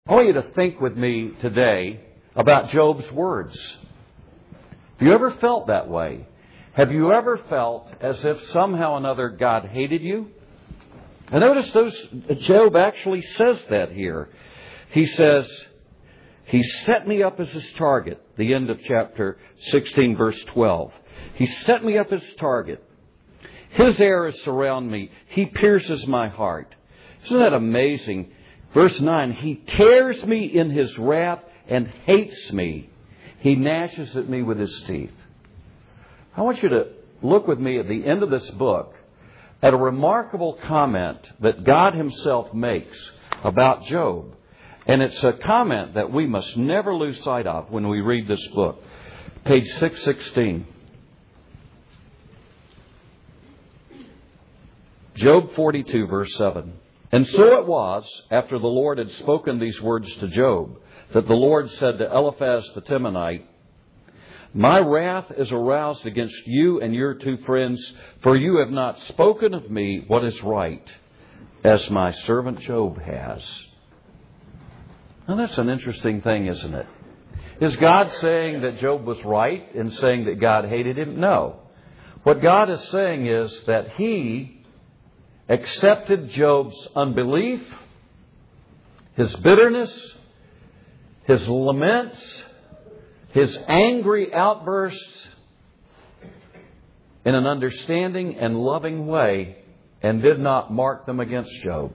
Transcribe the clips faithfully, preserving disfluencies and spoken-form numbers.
I want you to think with me today about Job's words. Have you ever felt that way? Have you ever felt as if somehow or another God hated you? And notice those, Job actually says that here. He says, He set me up as His target. The end of chapter sixteen, verse twelve. He set me up as target. His arrows surround me. He pierces my heart. Isn't that amazing? Verse nine, He tears me in His wrath and hates me. He gnashes at me with His teeth. I want you to look with me at the end of this book at a remarkable comment that God Himself makes about Job. And it's a comment that we must never lose sight of when we read this book. Page six sixteen. Job forty-two, verse seven. And so it was, after the Lord had spoken these words to Job, that the Lord said to Eliphaz the Temanite, My wrath is aroused against you and your two friends, for you have not spoken of me what is right, as my servant Job has. Now that's an interesting thing, isn't it? Is God saying that Job was right in saying that God hated him? No. What God is saying is that He accepted Job's unbelief, his bitterness, his laments, his angry outbursts in an understanding and loving way, and did not mark them against Job.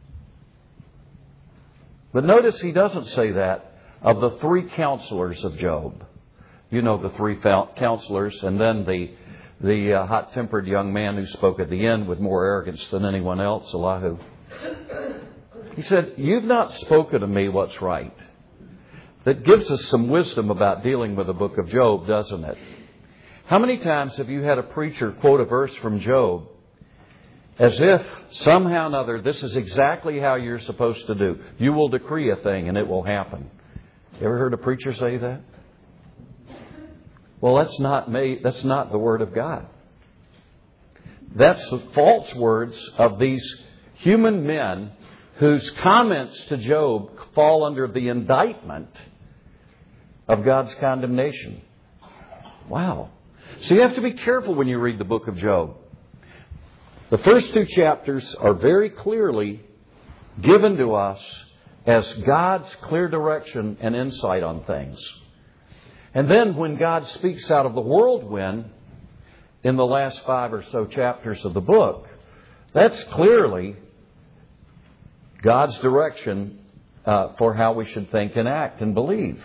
But notice He doesn't say that of the three counselors of Job. You know the three counselors, and then the the uh, hot-tempered young man who spoke at the end with more arrogance than anyone else, Elihu. He said, You've not spoken to me what's right. That gives us some wisdom about dealing with the book of Job, doesn't it? How many times have you had a preacher quote a verse from Job as if somehow or another this is exactly how you're supposed to do? You will decree a thing and it will happen. You ever heard a preacher say that? Well, that's not me. That's not the Word of God. That's the false words of these human men whose comments to Job fall under the indictment of God's condemnation. Wow. So you have to be careful when you read the book of Job. The first two chapters are very clearly given to us as God's clear direction and insight on things. And then when God speaks out of the whirlwind in the last five or so chapters of the book, that's clearly God's direction uh, for how we should think and act and believe.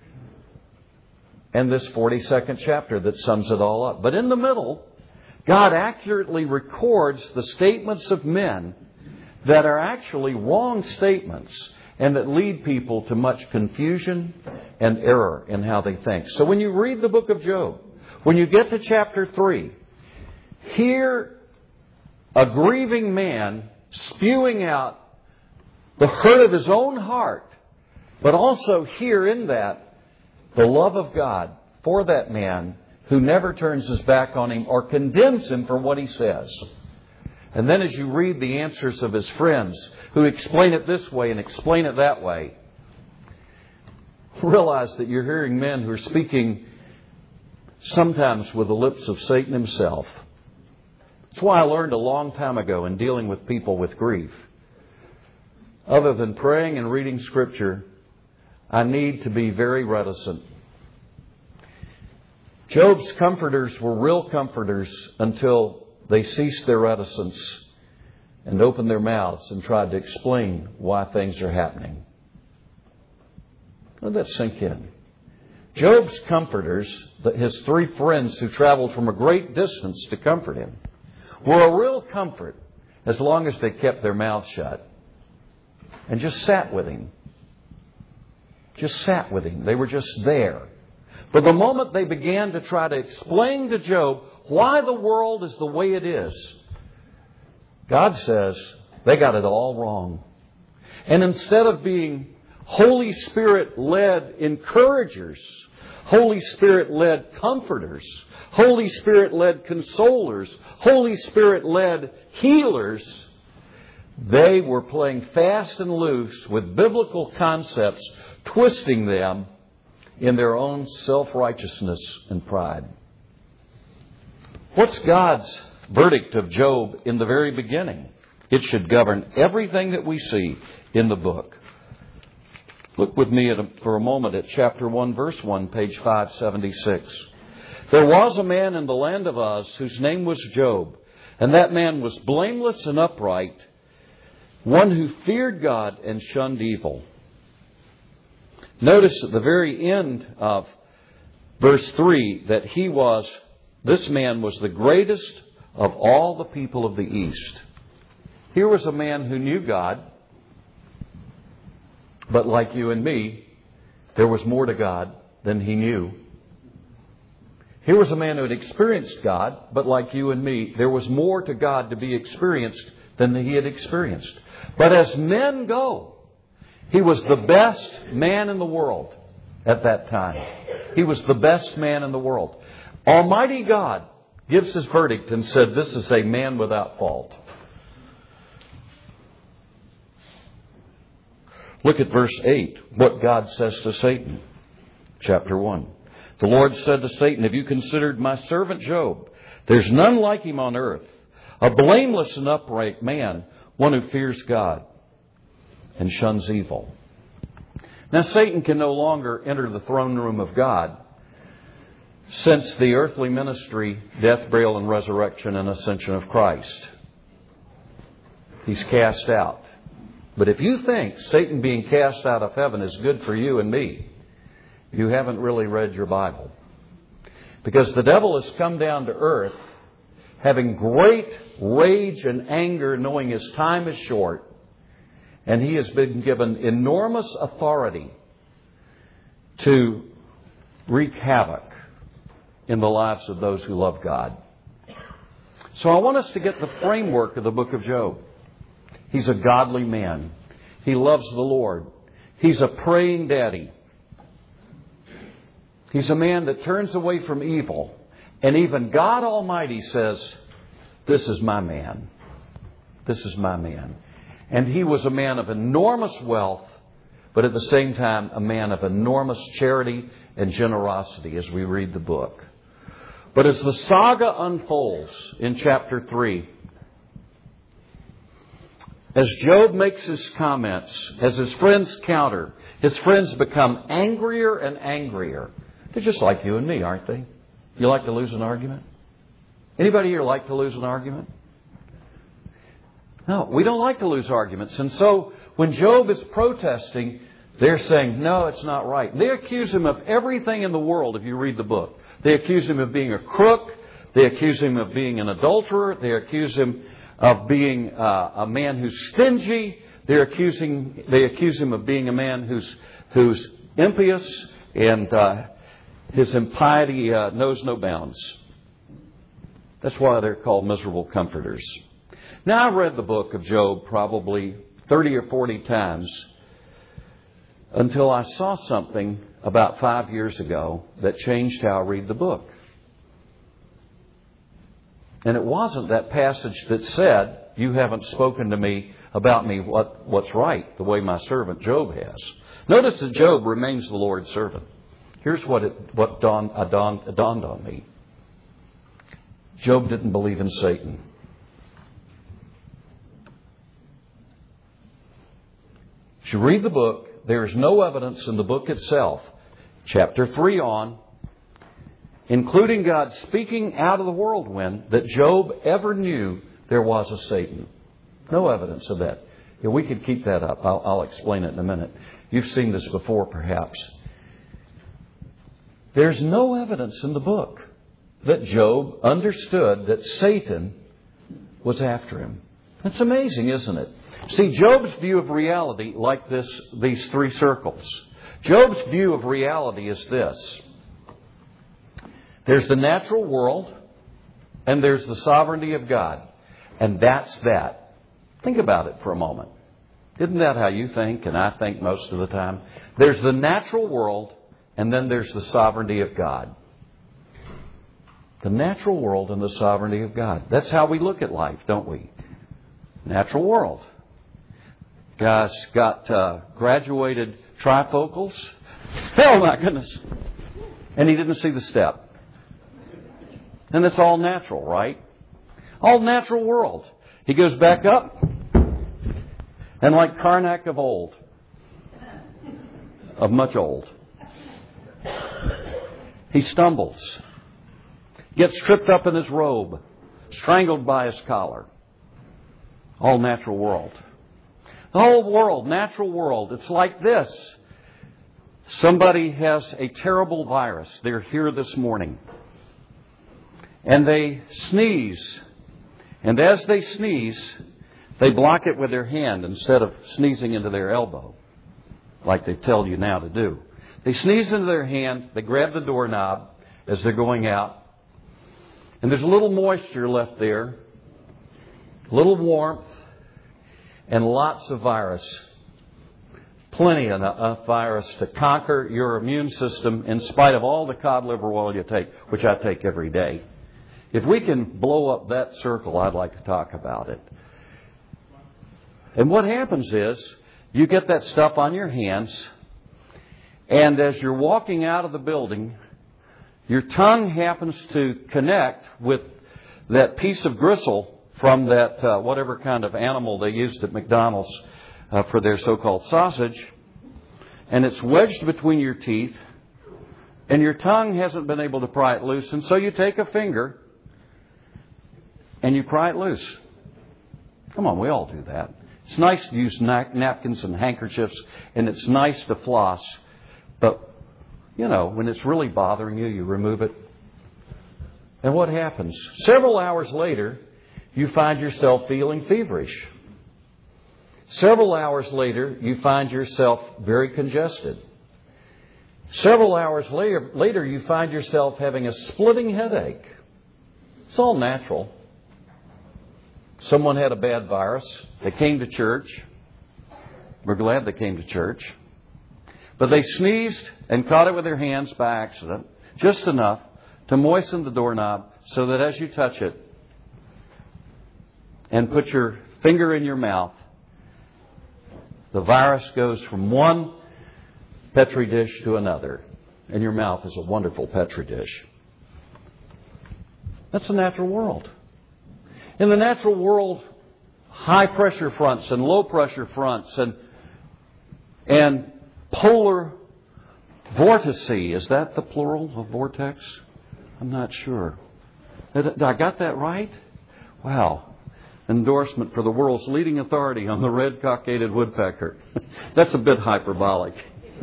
And this forty-second chapter that sums it all up. But in the middle, God accurately records the statements of men that are actually wrong statements and that lead people to much confusion and error in how they think. So when you read the book of Job, when you get to chapter three, hear a grieving man spewing out the hurt of his own heart, but also hear in that the love of God for that man who never turns his back on him or condemns him for what he says. And then as you read the answers of his friends who explain it this way and explain it that way, realize that you're hearing men who are speaking sometimes with the lips of Satan himself. That's why I learned a long time ago in dealing with people with grief. Other than praying and reading Scripture, I need to be very reticent. Job's comforters were real comforters until they ceased their reticence and opened their mouths and tried to explain why things are happening. Let that sink in. Job's comforters, his three friends who traveled from a great distance to comfort him, were a real comfort as long as they kept their mouths shut and just sat with him. Just sat with him. They were just there. But the moment they began to try to explain to Job why the world is the way it is, God says they got it all wrong. And instead of being Holy Spirit-led encouragers, Holy Spirit-led comforters, Holy Spirit-led consolers, Holy Spirit-led healers, They were playing fast and loose with biblical concepts, twisting them in their own self-righteousness and pride. What's God's verdict of Job in the very beginning? It should govern everything that we see in the book. Look with me at a, for a moment at chapter one, verse one, page five seventy-six. There was a man in the land of Uz whose name was Job, and that man was blameless and upright, one who feared God and shunned evil. Notice at the very end of verse three that he was, this man was the greatest of all the people of the East. Here was a man who knew God, but like you and me, there was more to God than he knew. Here was a man who had experienced God, but like you and me, there was more to God to be experienced than he had experienced. But as men go, he was the best man in the world at that time. He was the best man in the world. Almighty God gives his verdict and said, this is a man without fault. Look at verse eight, what God says to Satan. Chapter one. The Lord said to Satan, have you considered my servant Job? There's none like him on earth, a blameless and upright man, one who fears God and shuns evil. Now Satan can no longer enter the throne room of God since the earthly ministry, death, burial, and resurrection and ascension of Christ. He's cast out. But if you think Satan being cast out of heaven is good for you and me, you haven't really read your Bible. Because the devil has come down to earth having great rage and anger, knowing his time is short, and he has been given enormous authority to wreak havoc in the lives of those who love God. So I want us to get the framework of the book of Job. He's a godly man. He loves the Lord. He's a praying daddy. He's a man that turns away from evil. And even God Almighty says, this is my man. This is my man. And he was a man of enormous wealth, but at the same time, a man of enormous charity and generosity as we read the book. But as the saga unfolds in chapter three, as Job makes his comments, as his friends counter, his friends become angrier and angrier. They're just like you and me, aren't they? You like to lose an argument? Anybody here like to lose an argument? No, we don't like to lose arguments. And so when Job is protesting, they're saying, no, it's not right. They accuse him of everything in the world if you read the book. They accuse him of being a crook. They accuse him of being an adulterer. They accuse him of being uh, a man who's stingy. They're accusing, they accuse him of being a man who's, who's impious, and uh, his impiety uh, knows no bounds. That's why they're called miserable comforters. Now, I've read the book of Job probably thirty or forty times until I saw something about five years ago that changed how I read the book. And it wasn't that passage that said, you haven't spoken to me about me what, what's right, the way my servant Job has. Notice that Job remains the Lord's servant. Here's what it what dawned, uh, dawned, uh, dawned on me. Job didn't believe in Satan. As you read the book, there is no evidence in the book itself, chapter three on, including God speaking out of the whirlwind, that Job ever knew there was a Satan. No evidence of that. Yeah, we could keep that up. I'll, I'll explain it in a minute. You've seen this before, perhaps. There's no evidence in the book that Job understood that Satan was after him. That's amazing, isn't it? See, Job's view of reality, like this, these three circles. Job's view of reality is this. There's the natural world, and there's the sovereignty of God. And that's that. Think about it for a moment. Isn't that how you think, and I think most of the time? There's the natural world, and then there's the sovereignty of God. The natural world and the sovereignty of God. That's how we look at life, don't we? Natural world. Guy's got uh, graduated trifocals. Oh my goodness. And he didn't see the step. And it's all natural, right? All natural world. He goes back up. And like Karnak of old. Of much old. He stumbles. Gets tripped up in his robe. Strangled by his collar. All natural world. The whole world, natural world, it's like this. Somebody has a terrible virus. They're here this morning. And they sneeze. And as they sneeze, they block it with their hand instead of sneezing into their elbow, like they tell you now to do. They sneeze into their hand. They grab the doorknob as they're going out. And there's a little moisture left there. A little warmth. And lots of virus. Plenty of virus to conquer your immune system in spite of all the cod liver oil you take, which I take every day. If we can blow up that circle, I'd like to talk about it. And what happens is, you get that stuff on your hands, and as you're walking out of the building, your tongue happens to connect with that piece of gristle from that uh, whatever kind of animal they used at McDonald's uh, for their so-called sausage. And it's wedged between your teeth. And your tongue hasn't been able to pry it loose. And so you take a finger and you pry it loose. Come on, we all do that. It's nice to use na- napkins and handkerchiefs. And it's nice to floss. But, you know, when it's really bothering you, you remove it. And what happens? Several hours later, you find yourself feeling feverish. Several hours later, you find yourself very congested. Several hours later, later, you find yourself having a splitting headache. It's all natural. Someone had a bad virus. They came to church. We're glad they came to church. But they sneezed and caught it with their hands by accident, just enough to moisten the doorknob so that as you touch it, and put your finger in your mouth, the virus goes from one Petri dish to another. And your mouth is a wonderful Petri dish. That's the natural world. In the natural world, high pressure fronts and low pressure fronts and, and polar vortices. Is that the plural of vortex? I'm not sure. Did I got that right? Wow. Endorsement for the world's leading authority on the red cockaded woodpecker. That's a bit hyperbolic.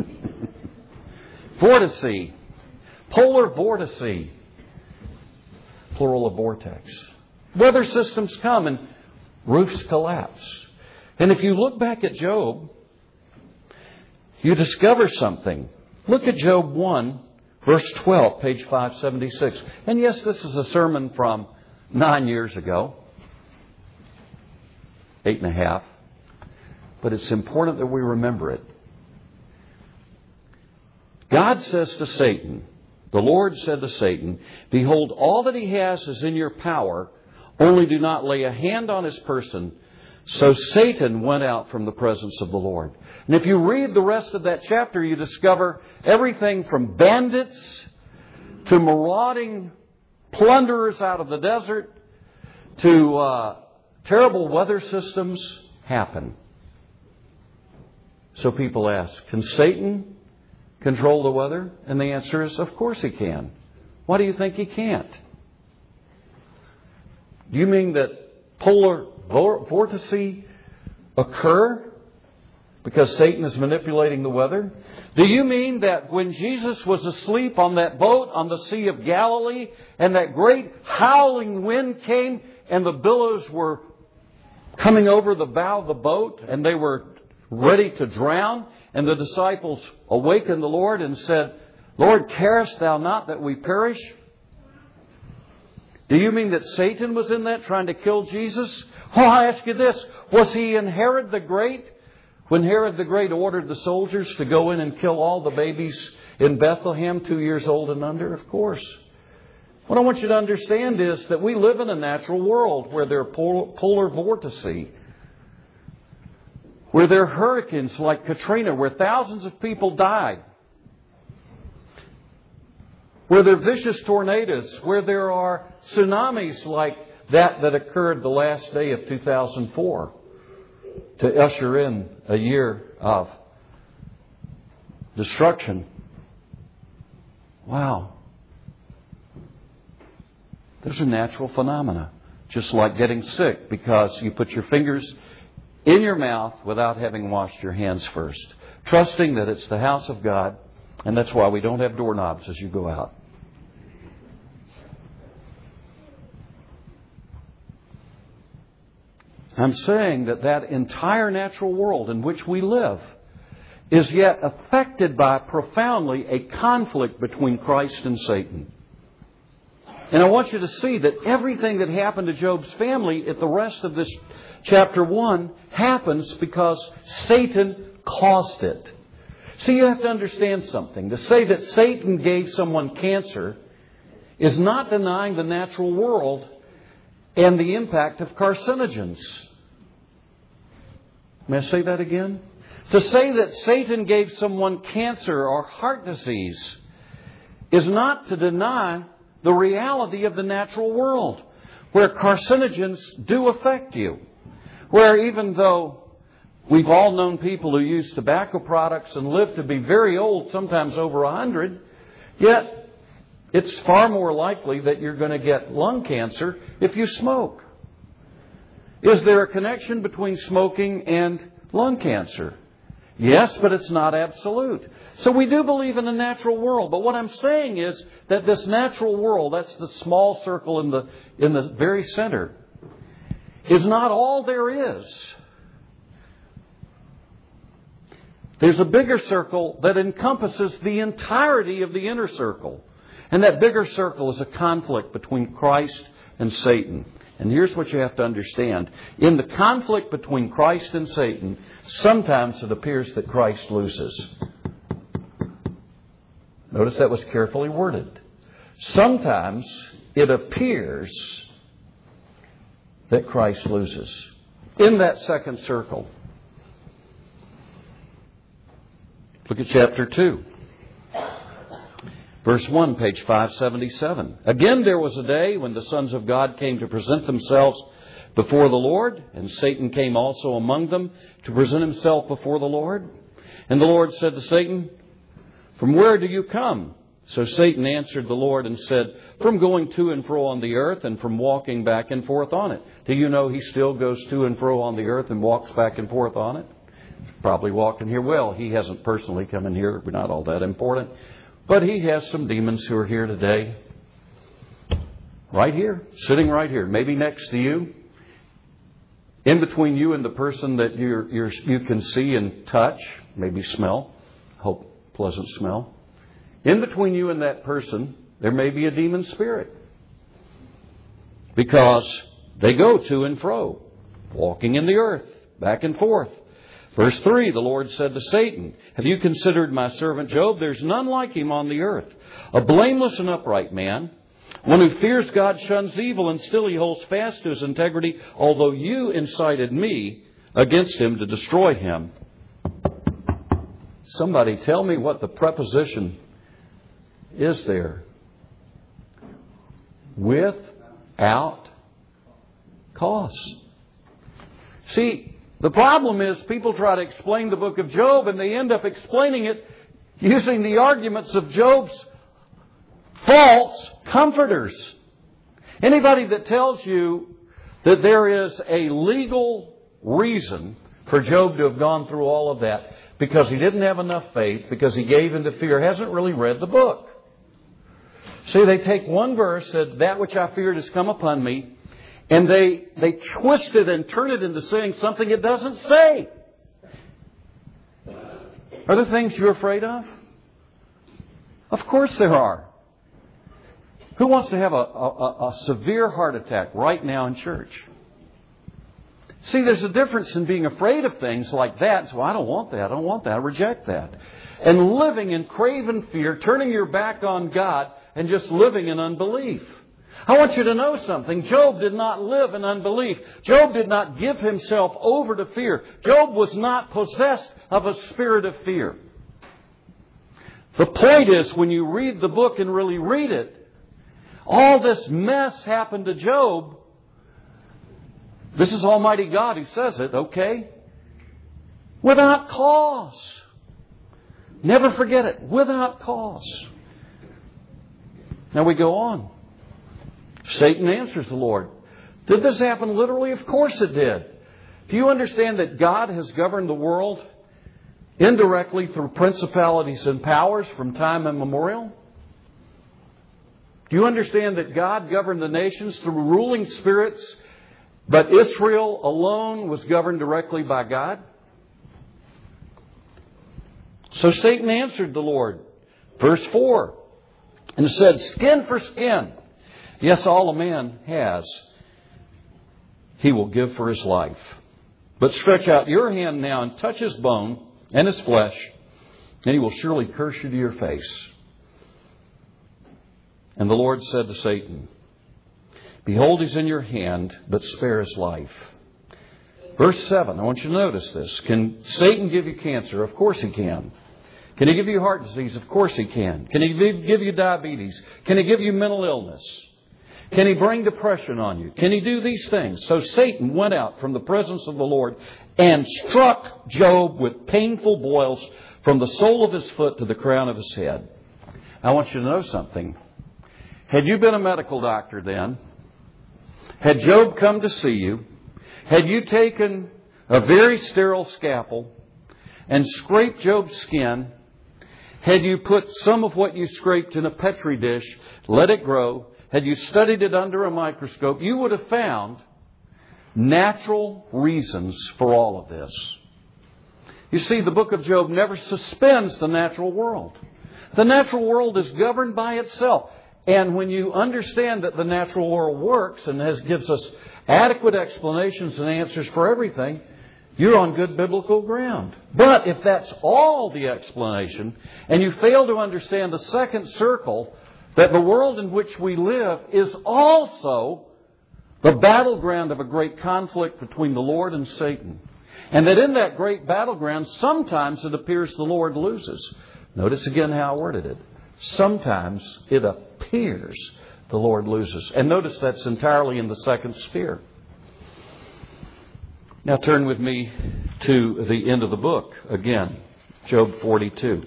Vortice. Polar vortice. Plural of vortex. Weather systems come and roofs collapse. And if you look back at Job, you discover something. Look at Job one, verse twelve, page five seventy-six. And yes, this is a sermon from nine years ago. Eight and a half. But it's important that we remember it. God says to Satan, the Lord said to Satan, "Behold, all that he has is in your power, only do not lay a hand on his person." So Satan went out from the presence of the Lord. And if you read the rest of that chapter, you discover everything from bandits to marauding plunderers out of the desert to uh, terrible weather systems happen. So people ask, can Satan control the weather? And the answer is, of course he can. Why do you think he can't? Do you mean that polar vortices occur because Satan is manipulating the weather? Do you mean that when Jesus was asleep on that boat on the Sea of Galilee and that great howling wind came and the billows were coming over the bow of the boat and they were ready to drown, and the disciples awakened the Lord and said, "Lord, carest thou not that we perish?" Do you mean that Satan was in that trying to kill Jesus? Well, I ask you this. Was he in Herod the Great when Herod the Great ordered the soldiers to go in and kill all the babies in Bethlehem, two years old and under? Of course. What I want you to understand is that we live in a natural world where there are polar vortices. Where there are hurricanes like Katrina, where thousands of people died. Where there are vicious tornadoes, where there are tsunamis like that that occurred the last day of two thousand four to usher in a year of destruction. Wow. Those are natural phenomena. Just like getting sick because you put your fingers in your mouth without having washed your hands first. Trusting that it's the house of God, and that's why we don't have doorknobs as you go out. I'm saying that that entire natural world in which we live is yet affected by profoundly a conflict between Christ and Satan. And I want you to see that everything that happened to Job's family at the rest of this chapter one happens because Satan caused it. See, you have to understand something. To say that Satan gave someone cancer is not denying the natural world and the impact of carcinogens. May I say that again? To say that Satan gave someone cancer or heart disease is not to deny the reality of the natural world, where carcinogens do affect you. Where even though we've all known people who use tobacco products and live to be very old, sometimes over a hundred, yet it's far more likely that you're going to get lung cancer if you smoke. Is there a connection between smoking and lung cancer? Yes, but it's not absolute. So we do believe in the natural world. But what I'm saying is that this natural world, that's the small circle in the, in the very center, is not all there is. There's a bigger circle that encompasses the entirety of the inner circle. And that bigger circle is a conflict between Christ and Satan. And here's what you have to understand. In the conflict between Christ and Satan, sometimes it appears that Christ loses. Notice that was carefully worded. Sometimes it appears that Christ loses. In that second circle. Look at chapter two. Verse one, page five seventy-seven. Again, there was a day when the sons of God came to present themselves before the Lord, and Satan came also among them to present himself before the Lord. And the Lord said to Satan, "From where do you come?" So Satan answered the Lord and said, "From going to and fro on the earth and from walking back and forth on it." Do you know he still goes to and fro on the earth and walks back and forth on it? Probably walking here. Well, he hasn't personally come in here. We're not all that important. But he has some demons who are here today. Right here. Sitting right here. Maybe next to you. In between you and the person that you're, you're, you can see and touch. Maybe smell. Hope pleasant smell. In between you and that person, there may be a demon spirit. Because they go to and fro. Walking in the earth. Back and forth. Verse three, the Lord said to Satan, "Have you considered my servant Job? There's none like him on the earth. A blameless and upright man. One who fears God, shuns evil, and still he holds fast to his integrity, although you incited me against him to destroy him." Somebody tell me what the preposition is there. Without cause. See, the problem is people try to explain the book of Job and they end up explaining it using the arguments of Job's false comforters. Anybody that tells you that there is a legal reason for Job to have gone through all of that because he didn't have enough faith, because he gave into fear, hasn't really read the book. See, they take one verse, that that which I feared has come upon me, and they they twist it and turn it into saying something it doesn't say. Are there things you're afraid of? Of course there are. Who wants to have a, a, a severe heart attack right now in church? See, there's a difference in being afraid of things like that. So I don't want that. I don't want that. I reject that. And living in craven fear, turning your back on God, and just living in unbelief. I want you to know something. Job did not live in unbelief. Job did not give himself over to fear. Job was not possessed of a spirit of fear. The point is, when you read the book and really read it, all this mess happened to Job. This is Almighty God who says it, okay? Without cause. Never forget it. Without cause. Now we go on. Satan answers the Lord. Did this happen literally? Of course it did. Do you understand that God has governed the world indirectly through principalities and powers from time immemorial? Do you understand that God governed the nations through ruling spirits, but Israel alone was governed directly by God? So Satan answered the Lord. Verse four. And said, skin for skin. Yes, all a man has, he will give for his life. But stretch out your hand now and touch his bone and his flesh, and he will surely curse you to your face. And the Lord said to Satan, behold, he's in your hand, but spare his life. Verse seven, I want you to notice this. Can Satan give you cancer? Of course he can. Can he give you heart disease? Of course he can. Can he give you diabetes? Can he give you mental illness? Can he bring depression on you? Can he do these things? So Satan went out from the presence of the Lord and struck Job with painful boils from the sole of his foot to the crown of his head. I want you to know something. Had you been a medical doctor then, had Job come to see you, had you taken a very sterile scalpel and scraped Job's skin, had you put some of what you scraped in a petri dish, let it grow, had you studied it under a microscope, you would have found natural reasons for all of this. You see, the book of Job never suspends the natural world. The natural world is governed by itself. And when you understand that the natural world works and has, gives us adequate explanations and answers for everything, you're on good biblical ground. But if that's all the explanation, and you fail to understand the second circle, that the world in which we live is also the battleground of a great conflict between the Lord and Satan. And that in that great battleground, sometimes it appears the Lord loses. Notice again how I worded it. Sometimes it appears the Lord loses. And notice that's entirely in the second sphere. Now turn with me to the end of the book again. Job forty-two.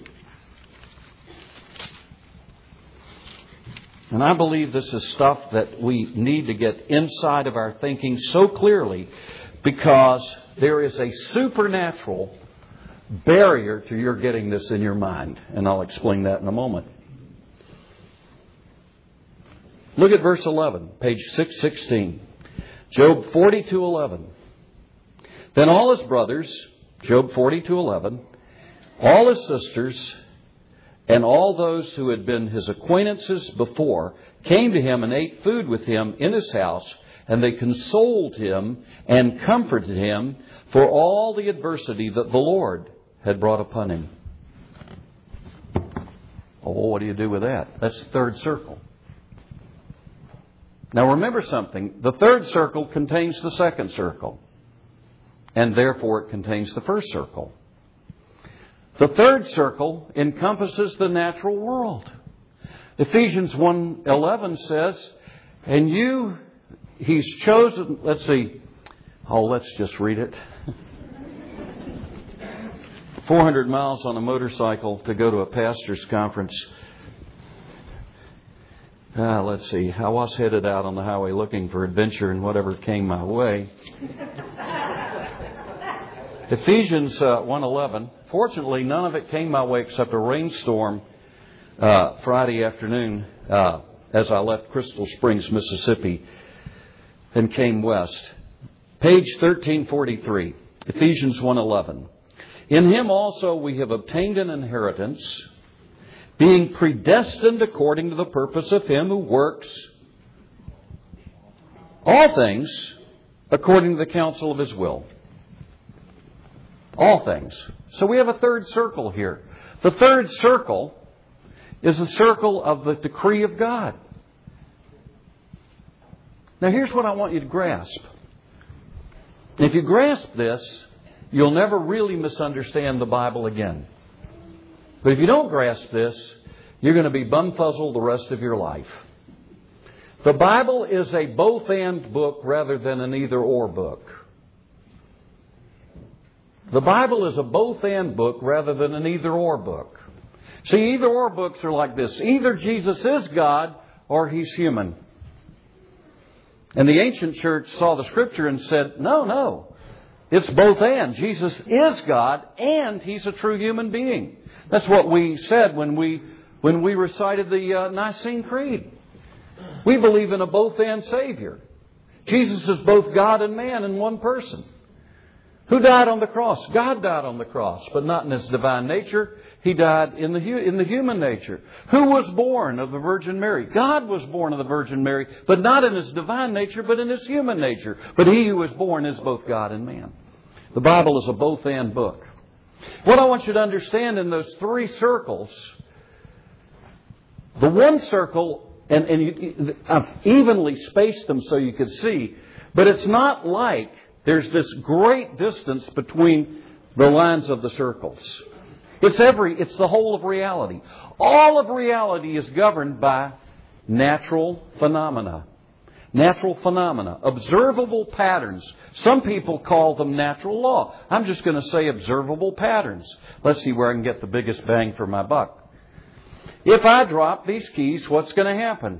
And I believe this is stuff that we need to get inside of our thinking so clearly, because there is a supernatural barrier to your getting this in your mind. And I'll explain that in a moment. Look at verse eleven, page six sixteen. Job forty-two eleven. Then all his brothers, Job forty-two eleven, all his sisters, and all those who had been his acquaintances before came to him and ate food with him in his house, and they consoled him and comforted him for all the adversity that the Lord had brought upon him. Oh, what do you do with that? That's the third circle. Now remember something. The third circle contains the second circle, and therefore it contains the first circle. The third circle encompasses the natural world. Ephesians one eleven says, and you, he's chosen, let's see, oh, let's just read it. four hundred miles on a motorcycle to go to a pastor's conference. Ah, let's see, I was headed out on the highway looking for adventure and whatever came my way. Ephesians uh, one eleven. Fortunately, none of it came my way except a rainstorm uh, Friday afternoon uh, as I left Crystal Springs, Mississippi, and came west. Page thirteen forty-three, Ephesians one eleven. In him also we have obtained an inheritance, being predestined according to the purpose of him who works all things according to the counsel of his will. All things. So we have a third circle here. The third circle is the circle of the decree of God. Now here's what I want you to grasp. If you grasp this, you'll never really misunderstand the Bible again. But if you don't grasp this, you're going to be bumfuzzled the rest of your life. The Bible is a both-and book rather than an either-or book. The Bible is a both-and book rather than an either-or book. See, either-or books are like this. Either Jesus is God or He's human. And the ancient church saw the Scripture and said, no, no. It's both and. Jesus is God and He's a true human being. That's what we said when we when we recited the uh, Nicene Creed. We believe in a both and Savior. Jesus is both God and man in one person. Who died on the cross? God died on the cross, but not in His divine nature. He died in the in the human nature. Who was born of the Virgin Mary? God was born of the Virgin Mary, but not in His divine nature, but in His human nature. But He who was born is both God and man. The Bible is a both-and book. What I want you to understand in those three circles, the one circle, and, and you, I've evenly spaced them so you could see, but it's not like there's this great distance between the lines of the circles. It's every, it's the whole of reality. All of reality is governed by natural phenomena. Natural phenomena. Observable patterns. Some people call them natural law. I'm just going to say observable patterns. Let's see where I can get the biggest bang for my buck. If I drop these keys, what's going to happen?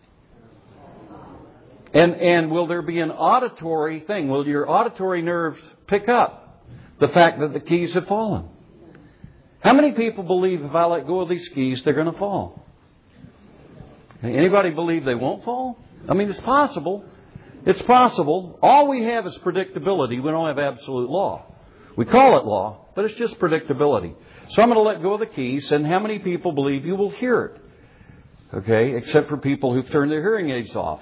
And, and will there be an auditory thing? Will your auditory nerves pick up the fact that the keys have fallen? How many people believe if I let go of these keys, they're going to fall? Anybody believe they won't fall? I mean, it's possible. It's possible. All we have is predictability. We don't have absolute law. We call it law, but it's just predictability. So I'm going to let go of the keys, and how many people believe you will hear it? Okay, except for people who've turned their hearing aids off.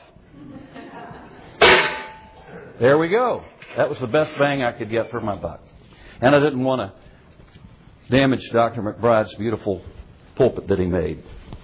There we go. That was the best bang I could get for my buck. And I didn't want to damage Doctor McBride's beautiful pulpit that he made.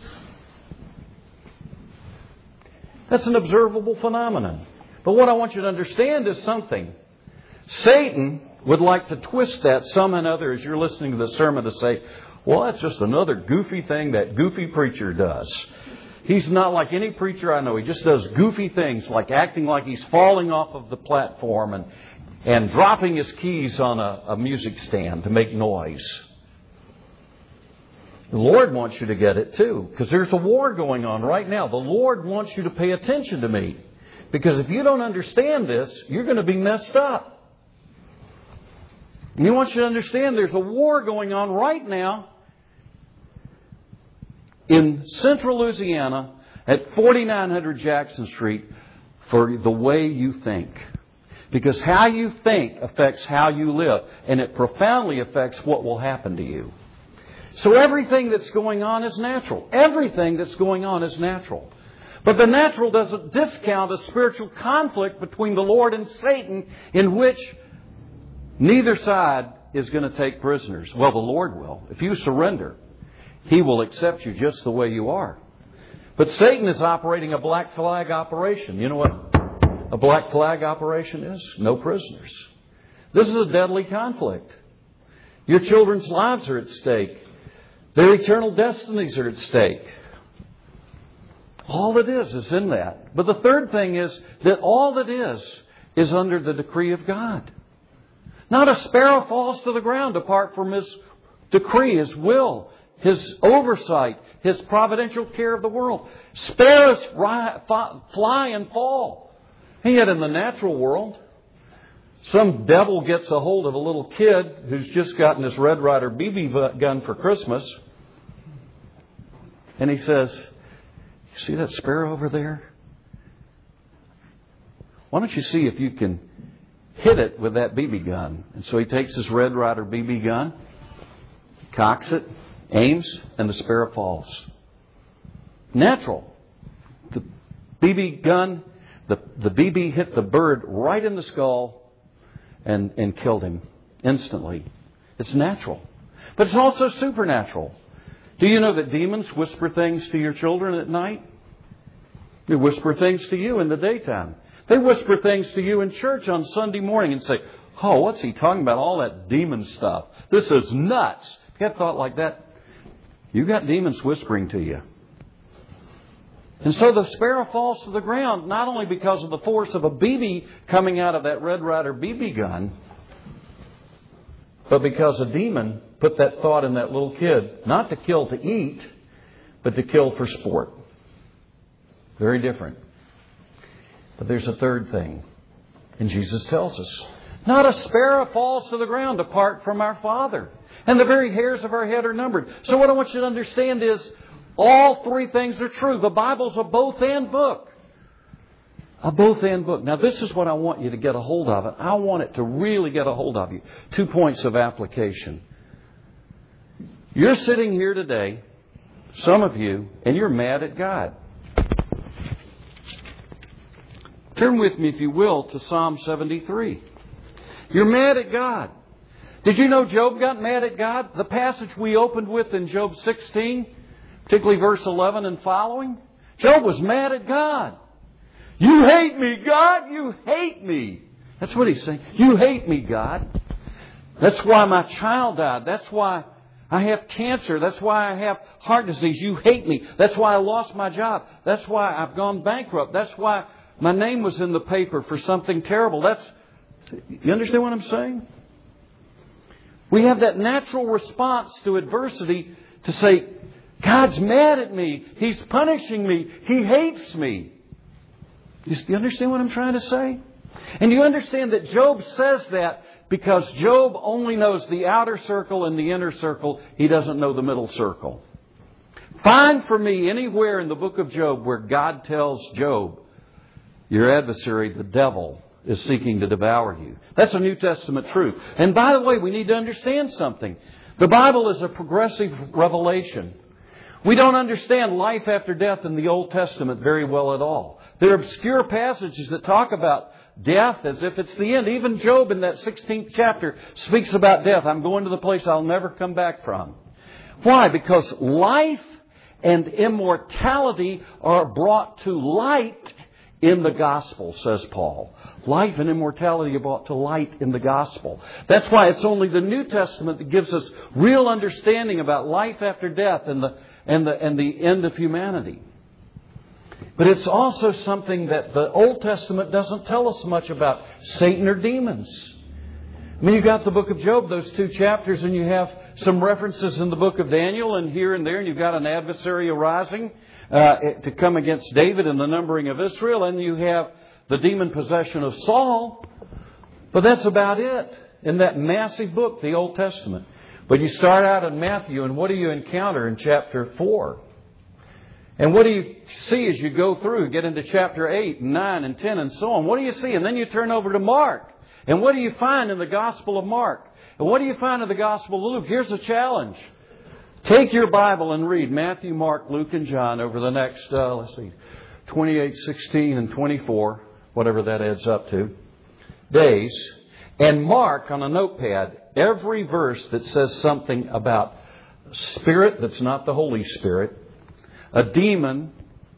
That's an observable phenomenon. But what I want you to understand is something. Satan would like to twist that some and other as you're listening to the sermon to say, well, that's just another goofy thing that goofy preacher does. He's not like any preacher I know. He just does goofy things like acting like he's falling off of the platform and, and dropping his keys on a, a music stand to make noise. The Lord wants you to get it too, because there's a war going on right now. The Lord wants you to pay attention to me, because if you don't understand this, you're going to be messed up. And He wants you to understand there's a war going on right now in central Louisiana at forty-nine hundred Jackson Street for the way you think. Because how you think affects how you live, and it profoundly affects what will happen to you. So everything that's going on is natural. Everything that's going on is natural. But the natural doesn't discount a spiritual conflict between the Lord and Satan in which neither side is going to take prisoners. Well, the Lord will. If you surrender, He will accept you just the way you are. But Satan is operating a black flag operation. You know what a black flag operation is? No prisoners. This is a deadly conflict. Your children's lives are at stake. Their eternal destinies are at stake. All that is is in that. But the third thing is that all that is is under the decree of God. Not a sparrow falls to the ground apart from His decree, His will, His oversight, His providential care of the world. Sparrows fly and fall. And yet in the natural world, some devil gets a hold of a little kid who's just gotten his Red Ryder B B gun for Christmas. And he says, "You see that sparrow over there? Why don't you see if you can hit it with that B B gun?" And so he takes his Red Ryder B B gun, cocks it, aims, and the sparrow falls. Natural. The B B gun, the, the B B hit the bird right in the skull and, and killed him instantly. It's natural. But it's also supernatural. Do you know that demons whisper things to your children at night? They whisper things to you in the daytime. They whisper things to you in church on Sunday morning and say, oh, what's he talking about? All that demon stuff. This is nuts. If you have thought like that, you've got demons whispering to you. And so the sparrow falls to the ground, not only because of the force of a B B coming out of that Red Ryder B B gun, but because a demon put that thought in that little kid, not to kill to eat, but to kill for sport. Very different. But there's a third thing. And Jesus tells us, not a sparrow falls to the ground apart from our Father. And the very hairs of our head are numbered. So what I want you to understand is, all three things are true. The Bible's a both-and book. A both-and book. Now this is what I want you to get a hold of. It. I want it to really get a hold of you. Two points of application. You're sitting here today, some of you, and you're mad at God. Turn with me, if you will, to Psalm seventy-three. You're mad at God. Did you know Job got mad at God? The passage we opened with in Job sixteen, particularly verse eleven and following, Job was mad at God. You hate me, God. You hate me. That's what he's saying. You hate me, God. That's why my child died. That's why I have cancer. That's why I have heart disease. You hate me. That's why I lost my job. That's why I've gone bankrupt. That's why my name was in the paper for something terrible. That's, you understand what I'm saying? We have that natural response to adversity to say, God's mad at me. He's punishing me. He hates me. You understand what I'm trying to say? And you understand that Job says that because Job only knows the outer circle and the inner circle. He doesn't know the middle circle. Find for me anywhere in the book of Job where God tells Job, your adversary, the devil, is seeking to devour you. That's a New Testament truth. And by the way, we need to understand something. The Bible is a progressive revelation. We don't understand life after death in the Old Testament very well at all. There are obscure passages that talk about death as if it's the end. Even Job in that sixteenth chapter speaks about death. I'm going to the place I'll never come back from. Why? Because life and immortality are brought to light in the gospel, says Paul. Life and immortality are brought to light in the gospel. That's why it's only the New Testament that gives us real understanding about life after death and the and the and the end of humanity. But it's also something that the Old Testament doesn't tell us much about Satan or demons. I mean, you've got the book of Job, those two chapters, and you have some references in the book of Daniel and here and there, and you've got an adversary arising uh, to come against David and the numbering of Israel, and you have the demon possession of Saul. But that's about it in that massive book, the Old Testament. But you start out in Matthew, and what do you encounter in chapter four? And what do you see as you go through, get into chapter eight and nine and ten and so on? What do you see? And then you turn over to Mark. And what do you find in the Gospel of Mark? And what do you find in the Gospel of Luke? Here's a challenge. Take your Bible and read Matthew, Mark, Luke, and John over the next, uh, let's see, twenty-eight, sixteen, and twenty-four, whatever that adds up to, days. And mark on a notepad every verse that says something about spirit that's not the Holy Spirit, a demon,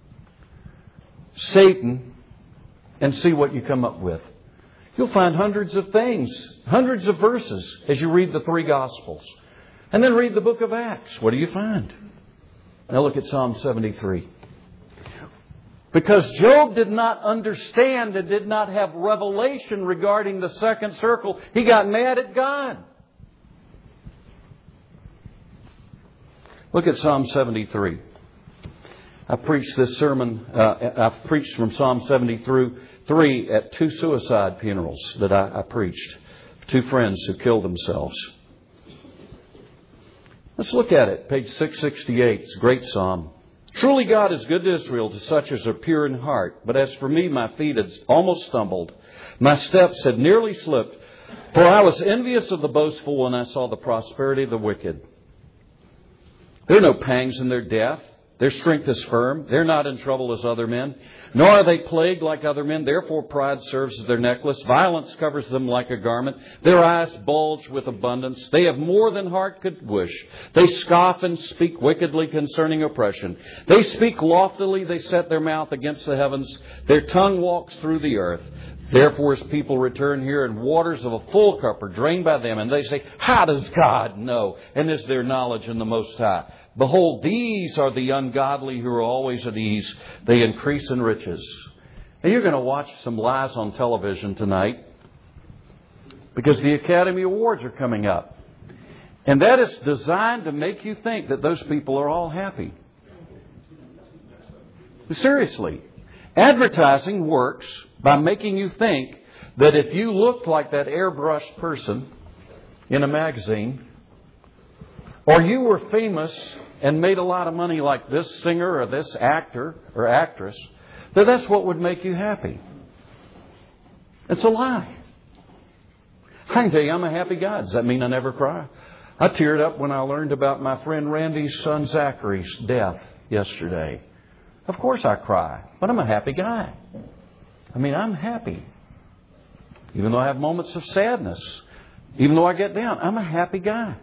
Satan, and see what you come up with. You'll find hundreds of things, hundreds of verses as you read the three Gospels. And then read the book of Acts. What do you find? Now look at Psalm seventy-three. Because Job did not understand and did not have revelation regarding the second circle, he got mad at God. Look at Psalm seventy-three. I preached this sermon, uh, I've preached from Psalm seventy-three at two suicide funerals that I, I preached. Two friends who killed themselves. Let's look at it. Page six sixty-eight. It's a great psalm. Truly God is good to Israel, to such as are pure in heart. But as for me, my feet had almost stumbled. My steps had nearly slipped. For I was envious of the boastful when I saw the prosperity of the wicked. There are no pangs in their death. Their strength is firm. They're not in trouble as other men. Nor are they plagued like other men. Therefore pride serves as their necklace. Violence covers them like a garment. Their eyes bulge with abundance. They have more than heart could wish. They scoff and speak wickedly concerning oppression. They speak loftily. They set their mouth against the heavens. Their tongue walks through the earth. Therefore his people return here, and waters of a full cup are drained by them. And they say, how does God know? And is there knowledge in the Most High? Behold, these are the ungodly who are always at ease. They increase in riches. And you're going to watch some lies on television tonight, because the Academy Awards are coming up. And that is designed to make you think that those people are all happy. Seriously. Advertising works by making you think that if you looked like that airbrushed person in a magazine, or you were famous and made a lot of money like this singer or this actor or actress, that that's what would make you happy. It's a lie. I can tell you, I'm a happy guy. Does that mean I never cry? I teared up when I learned about my friend Randy's son Zachary's death yesterday. Of course I cry, but I'm a happy guy. I mean, I'm happy. Even though I have moments of sadness, even though I get down, I'm a happy guy.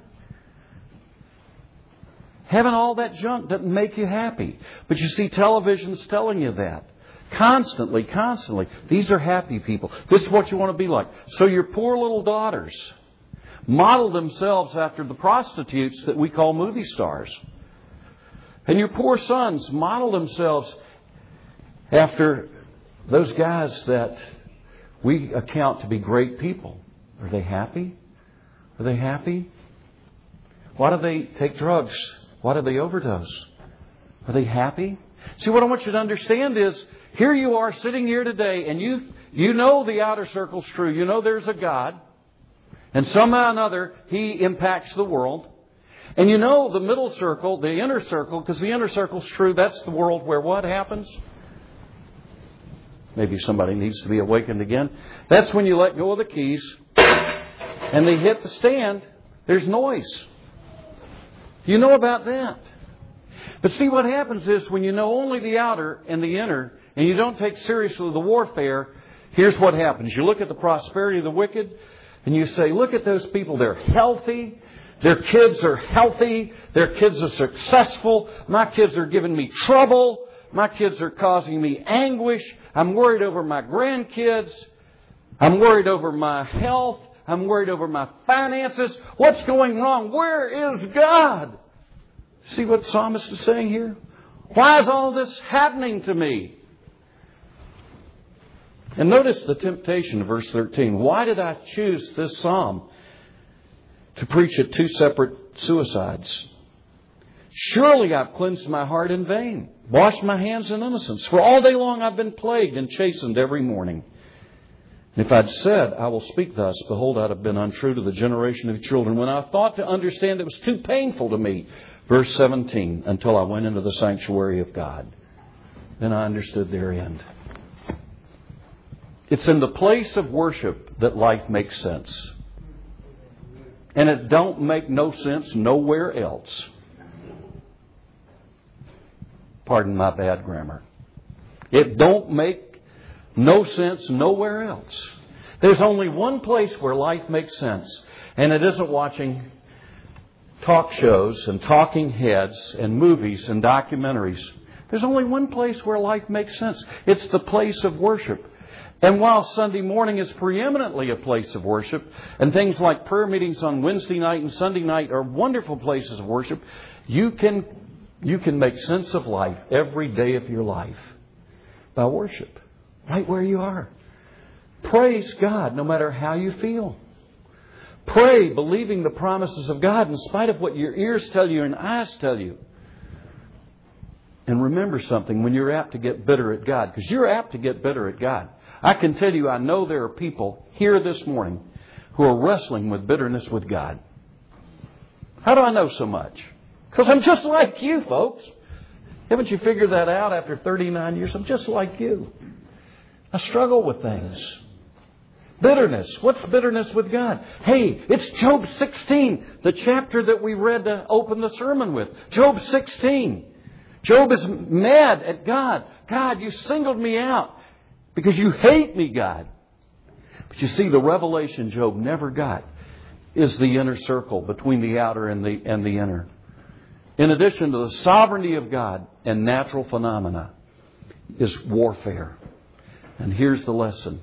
Having all that junk doesn't make you happy. But you see, television's telling you that. Constantly, constantly. These are happy people. This is what you want to be like. So your poor little daughters model themselves after the prostitutes that we call movie stars. And your poor sons model themselves after those guys that we account to be great people. Are they happy? Are they happy? Why do they take drugs? Why do they overdose? Are they happy? See, what I want you to understand is, here you are sitting here today, and you you know the outer circle's true. You know there's a God. And somehow or another, He impacts the world. And you know the middle circle, the inner circle, because the inner circle's true. That's the world where what happens? Maybe somebody needs to be awakened again. That's when you let go of the keys and they hit the stand. There's noise. You know about that. But see, what happens is when you know only the outer and the inner, and you don't take seriously the warfare, here's what happens. You look at the prosperity of the wicked and you say, look at those people. They're healthy. Their kids are healthy. Their kids are successful. My kids are giving me trouble. My kids are causing me anguish. I'm worried over my grandkids. I'm worried over my health. I'm worried over my finances. What's going wrong? Where is God? See what the psalmist is saying here? Why is all this happening to me? And notice the temptation, verse thirteen. Why did I choose this psalm to preach at two separate suicides? Surely I've cleansed my heart in vain, washed my hands in innocence. For all day long I've been plagued and chastened every morning. And if I'd said, I will speak thus, behold, I'd have been untrue to the generation of children. When I thought to understand, it was too painful to me. Verse seventeen, until I went into the sanctuary of God. Then I understood their end. It's in the place of worship that life makes sense. And it don't make no sense nowhere else. Pardon my bad grammar. It don't make no sense nowhere else. There's only one place where life makes sense. And it isn't watching talk shows and talking heads and movies and documentaries. There's only one place where life makes sense. It's the place of worship. And while Sunday morning is preeminently a place of worship, and things like prayer meetings on Wednesday night and Sunday night are wonderful places of worship, you can, you can make sense of life every day of your life by worship, right where you are. Praise God no matter how you feel. Pray believing the promises of God in spite of what your ears tell you and eyes tell you. And remember something when you're apt to get bitter at God, because you're apt to get bitter at God. I can tell you, I know there are people here this morning who are wrestling with bitterness with God. How do I know so much? Because I'm just like you, folks. Haven't you figured that out after thirty-nine years? I'm just like you. I struggle with things. Bitterness. What's bitterness with God? Hey, it's Job sixteen, the chapter that we read to open the sermon with. Job sixteen. Job is mad at God. God, you singled me out because you hate me, God. But you see, the revelation Job never got is the inner circle between the outer and the, and the inner. In addition to the sovereignty of God and natural phenomena is warfare. And here's the lesson.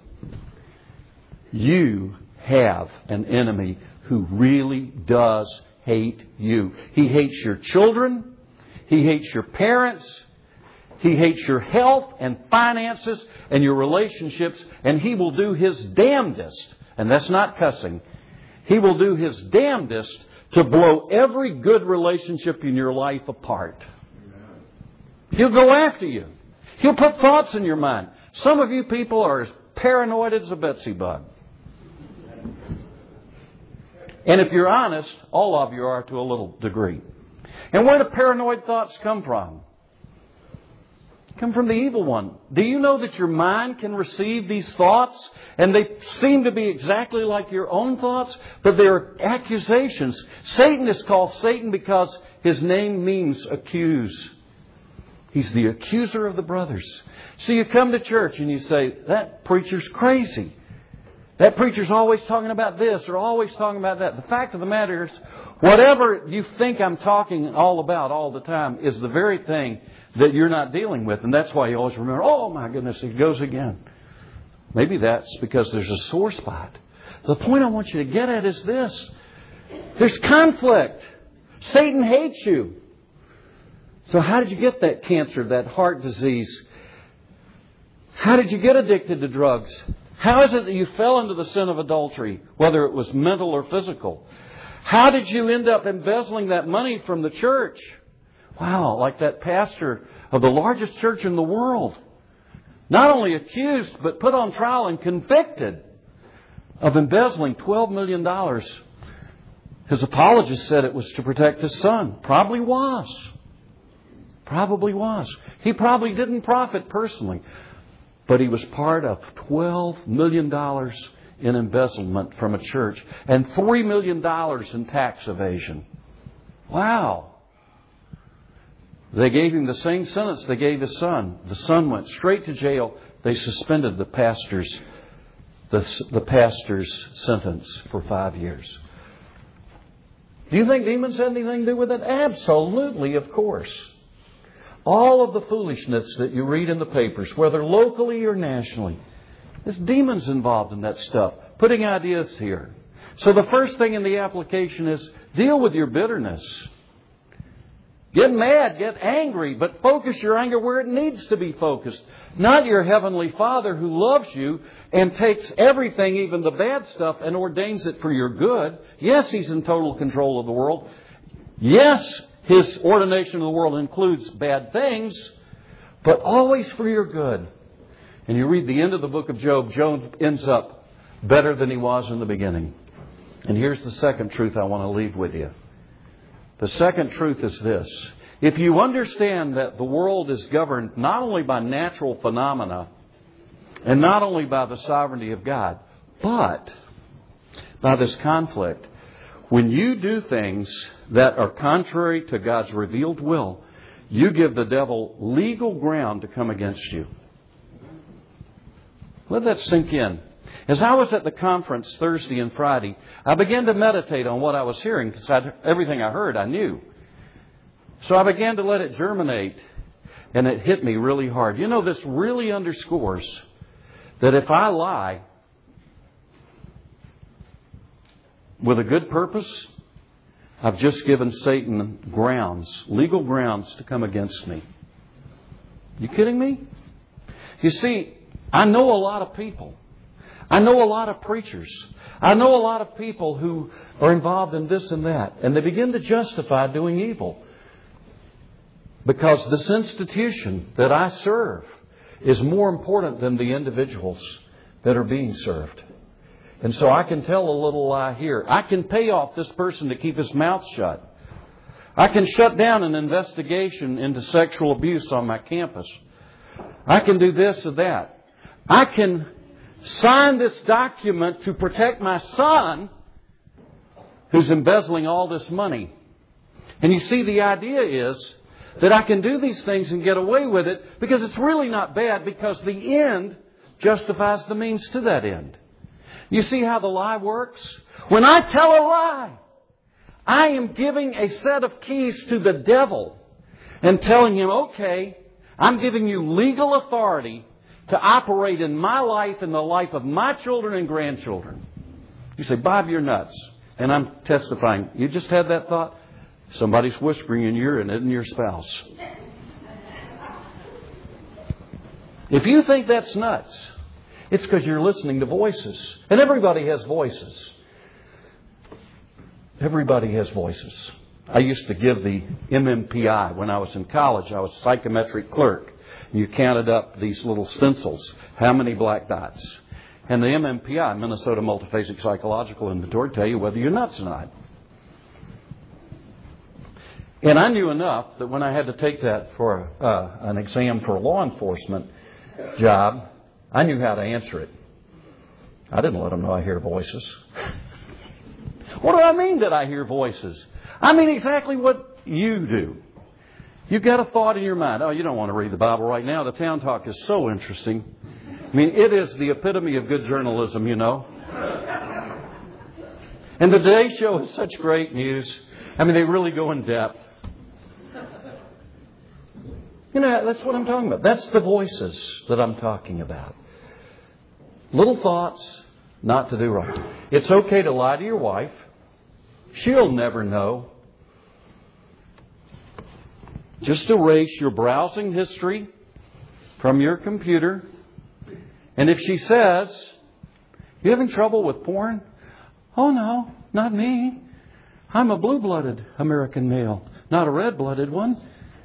You have an enemy who really does hate you. He hates your children. He hates your parents. He hates your health and finances and your relationships. And he will do his damnedest, and that's not cussing, he will do his damnedest to blow every good relationship in your life apart. He'll go after you. He'll put thoughts in your mind. Some of you people are as paranoid as a Betsy bug. And if you're honest, all of you are to a little degree. And where do paranoid thoughts come from? Come from the evil one. Do you know that your mind can receive these thoughts and they seem to be exactly like your own thoughts, but they're accusations? Satan is called Satan because his name means accuse. He's the accuser of the brothers. So you come to church and you say, that preacher's crazy. That preacher's always talking about this or always talking about that. The fact of the matter is, whatever you think I'm talking all about all the time is the very thing that you're not dealing with. And that's why you always remember, oh my goodness, it goes again. Maybe that's because there's a sore spot. The point I want you to get at is this. There's conflict. Satan hates you. So how did you get that cancer, that heart disease? How did you get addicted to drugs? How is it that you fell into the sin of adultery, whether it was mental or physical? How did you end up embezzling that money from the church? Wow, like that pastor of the largest church in the world. Not only accused, but put on trial and convicted of embezzling twelve million dollars. His apologist said it was to protect his son. Probably was. Probably was. He probably didn't profit personally. But he was part of twelve million dollars in embezzlement from a church and three million dollars in tax evasion. Wow. They gave him the same sentence they gave his son. The son went straight to jail. They suspended the pastor's, the, the pastor's sentence for five years. Do you think demons had anything to do with it? Absolutely, of course. All of the foolishness that you read in the papers, whether locally or nationally, there's demons involved in that stuff. Putting ideas here. So the first thing in the application is deal with your bitterness. Get mad, get angry, but focus your anger where it needs to be focused. Not your Heavenly Father who loves you and takes everything, even the bad stuff, and ordains it for your good. Yes, He's in total control of the world. Yes, His ordination of the world includes bad things, but always for your good. And you read the end of the book of Job, Job ends up better than he was in the beginning. And here's the second truth I want to leave with you. The second truth is this. If you understand that the world is governed not only by natural phenomena and not only by the sovereignty of God, but by this conflict, when you do things that are contrary to God's revealed will, you give the devil legal ground to come against you. Let that sink in. As I was at the conference Thursday and Friday, I began to meditate on what I was hearing because I'd, everything I heard I knew. So I began to let it germinate, and it hit me really hard. You know, this really underscores that if I lie with a good purpose, I've just given Satan grounds, legal grounds to come against me. You kidding me? You see, I know a lot of people. I know a lot of preachers. I know a lot of people who are involved in this and that. And they begin to justify doing evil. Because this institution that I serve is more important than the individuals that are being served. And so I can tell a little lie here. I can pay off this person to keep his mouth shut. I can shut down an investigation into sexual abuse on my campus. I can do this or that. I can sign this document to protect my son who's embezzling all this money. And you see, the idea is that I can do these things and get away with it because it's really not bad, because the end justifies the means to that end. You see how the lie works? When I tell a lie, I am giving a set of keys to the devil and telling him, okay, I'm giving you legal authority to operate in my life and the life of my children and grandchildren. You say, Bob, you're nuts. And I'm testifying. You just had that thought? Somebody's whispering in your ear, and it isn't your spouse. If you think that's nuts, it's because you're listening to voices. And everybody has voices. Everybody has voices. I used to give the M M P I when I was in college. I was a psychometric clerk. You counted up these little stencils. How many black dots? And the M M P I, Minnesota Multiphasic Psychological Inventory, tell you whether you're nuts or not. And I knew enough that when I had to take that for uh, an exam for a law enforcement job, I knew how to answer it. I didn't let them know I hear voices. What do I mean that I hear voices? I mean exactly what you do. You've got a thought in your mind. Oh, you don't want to read the Bible right now. The Town Talk is so interesting. I mean, it is the epitome of good journalism, you know. And the Today Show is such great news. I mean, they really go in depth. You know, that's what I'm talking about. That's the voices that I'm talking about. Little thoughts not to do right. It's okay to lie to your wife. She'll never know. Just erase your browsing history from your computer. And if she says, you having trouble with porn? Oh, no, not me. I'm a blue-blooded American male, not a red-blooded one.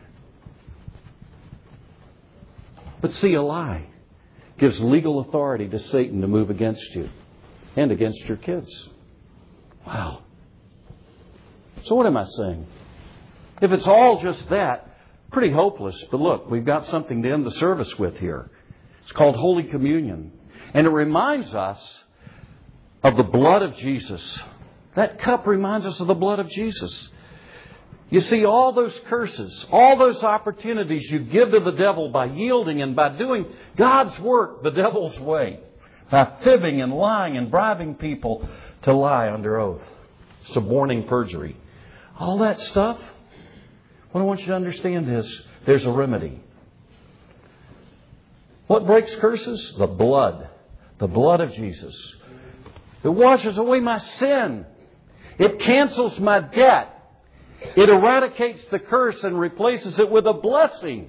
But see, a lie gives legal authority to Satan to move against you and against your kids. Wow. So what am I saying? If it's all just that, pretty hopeless. But look, we've got something to end the service with here. It's called Holy Communion. And it reminds us of the blood of Jesus. That cup reminds us of the blood of Jesus. You see, all those curses, all those opportunities you give to the devil by yielding and by doing God's work the devil's way, by fibbing and lying and bribing people to lie under oath, suborning perjury. All that stuff, what I want you to understand is there's a remedy. What breaks curses? The blood. The blood of Jesus. It washes away my sin. It cancels my debt. It eradicates the curse and replaces it with a blessing.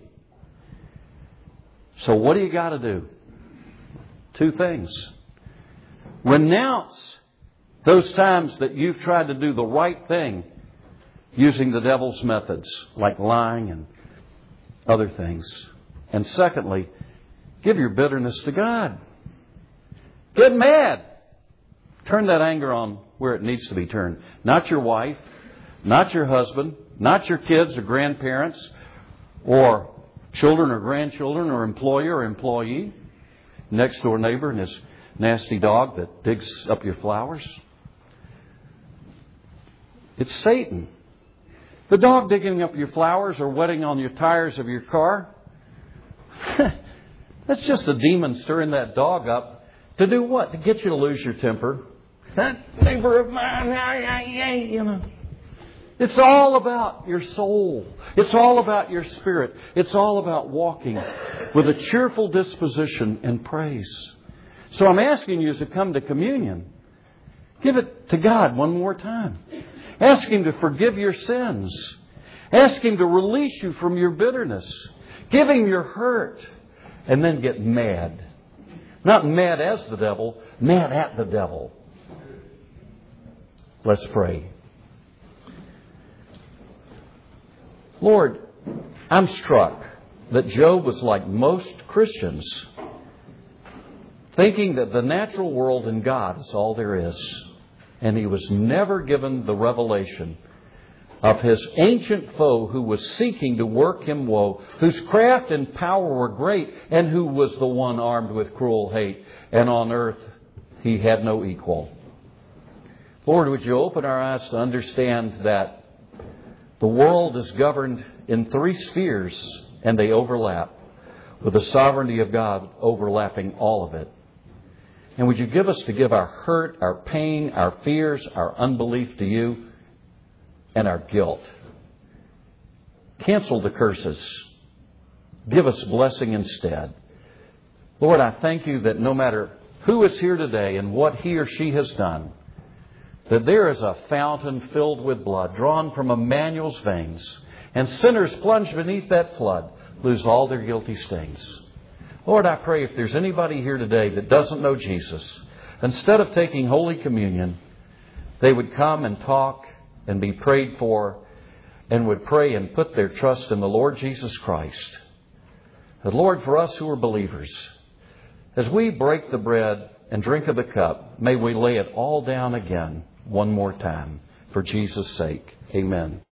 So what do you got to do? Two things. Renounce those times that you've tried to do the right thing using the devil's methods, like lying and other things. And secondly, give your bitterness to God. Get mad. Turn that anger on where it needs to be turned. Not your wife, not your husband, not your kids or grandparents, or children or grandchildren, or employer or employee, next door neighbor and his nasty dog that digs up your flowers. It's Satan. The dog digging up your flowers or wetting on your tires of your car, that's just a demon stirring that dog up to do what? To get you to lose your temper. That neighbor of mine, you know. It's all about your soul. It's all about your spirit. It's all about walking with a cheerful disposition and praise. So I'm asking you to come to communion. Give it to God one more time. Ask Him to forgive your sins. Ask Him to release you from your bitterness. Give Him your hurt. And then get mad. Not mad as the devil, mad at the devil. Let's pray. Lord, I'm struck that Job was like most Christians, thinking that the natural world and God is all there is. And he was never given the revelation of his ancient foe who was seeking to work him woe, whose craft and power were great, and who was the one armed with cruel hate. And on earth he had no equal. Lord, would you open our eyes to understand that The world is governed in three spheres, and they overlap, with the sovereignty of God overlapping all of it. And would you give us to give our hurt, our pain, our fears, our unbelief to you, and our guilt. Cancel the curses. Give us blessing instead. Lord, I thank you that no matter who is here today and what he or she has done, that there is a fountain filled with blood drawn from Emmanuel's veins, and sinners plunged beneath that flood lose all their guilty stains. Lord, I pray if there's anybody here today that doesn't know Jesus, instead of taking Holy Communion, they would come and talk and be prayed for, and would pray and put their trust in the Lord Jesus Christ. But Lord, for us who are believers, as we break the bread and drink of the cup, may we lay it all down again one more time for Jesus' sake. Amen.